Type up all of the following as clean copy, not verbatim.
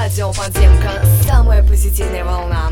Радио Подземка, самая позитивная волна.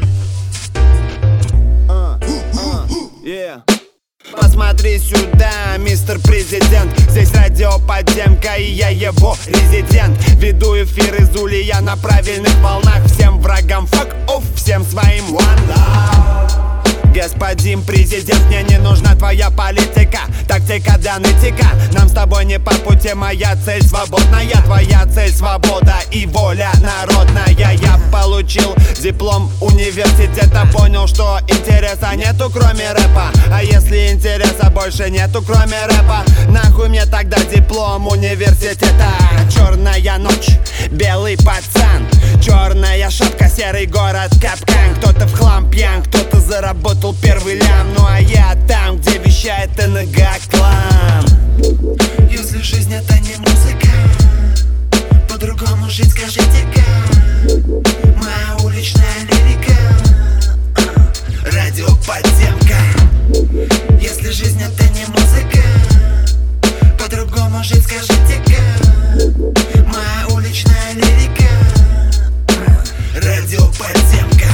Посмотри сюда, мистер президент. Здесь радио Подземка, и я его резидент. Веду эфир из Улья на правильных волнах. Всем врагам fuck off, всем своим one love. Господин президент, мне не нужна твоя политика. Тактика да нытика, нам с тобой не по пути. Моя цель свободная, твоя цель свобода и воля народная. Я получил диплом университета, понял, что интереса нету кроме рэпа. А если интереса больше нету кроме рэпа, нахуй мне тогда диплом университета. Черная ночь, белый пацан, черная шапка, серый город капкан. Кто-то в хлам пьян, кто-то заработал первый лям. Ну а я там, где вещает НГ-клан. Если жизнь это не музыка, по-другому жить скажите-ка. Моя уличная лирика, радио Подземка. Если жизнь это не музыка, по-другому жить скажите-ка. Моя уличная лирика, радио Подземка.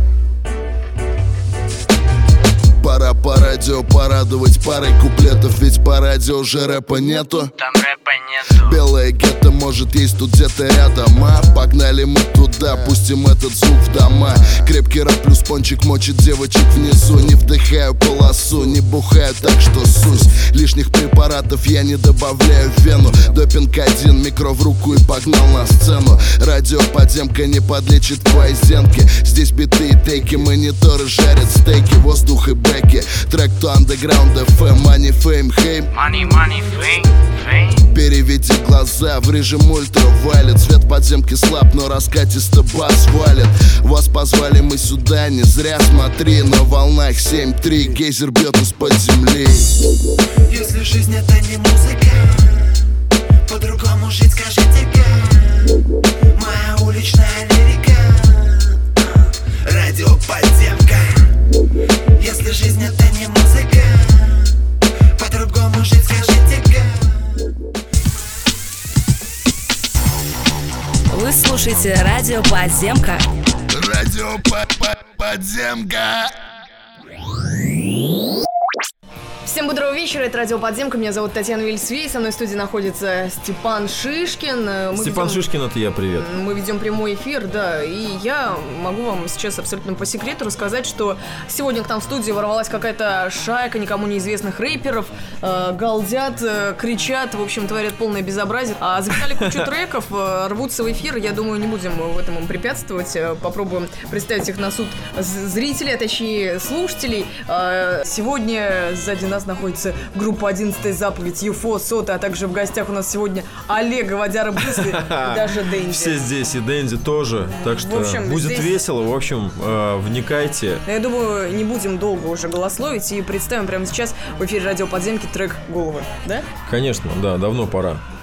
Пора по радио порадовать парой куплетов, ведь по радио уже рэпа нету. Там рэпа нету. Белое гетто, может, есть тут где-то рядом, а? Погнали мы туда, пустим этот звук в дома. Крепкий рэп плюс пончик мочит девочек внизу. Не вдыхаю полосу, не бухаю так, что сусь. Лишних препаратов я не добавляю в вену. Допинг один, микро в руку и погнал на сцену. Радио Подземка не подлечит твои зенки. Здесь биты и тейки, мониторы жарят стейки. Воздух и бэки, трек то Underground FM. Money, fame, хейм. Money, money, fame, fame. Переведи глаза в режим ультравайлет. Свет Подземки слаб, но раскатисто бас валит. Вас позвали мы сюда, не зря смотри. На волнах 7.3, гейзер бьет из-под земли. Если жизнь это не музыка, по-другому жить скажите-ка. Моя уличная лирика, радио Подземка. Если жизнь это не музыка, по-другому жить скажите-ка. Вы слушаете Радио Подземка. Радио Подземка. Всем бодрого вечера, это Радио Подземка, меня зовут Татьяна Вильсвей, со мной в студии находится Степан Шишкин. Шишкин, это я, привет. Мы ведем прямой эфир, да, и я могу вам сейчас абсолютно по секрету рассказать, что сегодня к нам в студию ворвалась какая-то шайка никому неизвестных рэперов, галдят, кричат, в общем, творят полное безобразие, записали кучу треков, рвутся в эфир, я думаю, не будем в этом им препятствовать, попробуем представить их на суд зрителей, а точнее слушателей. Сегодня сзади нас находится группа 11-я заповедь, ЮФО, Сота, а также в гостях у нас сегодня Олег, Водяра Быслый и даже Дэнди. Все здесь, и Дэнди тоже, так что общем, будет здесь... весело, в общем, вникайте. Я думаю, не будем долго уже голословить и представим прямо сейчас в эфире Радио Подземки трек «Головы», да? Конечно, да, давно пора.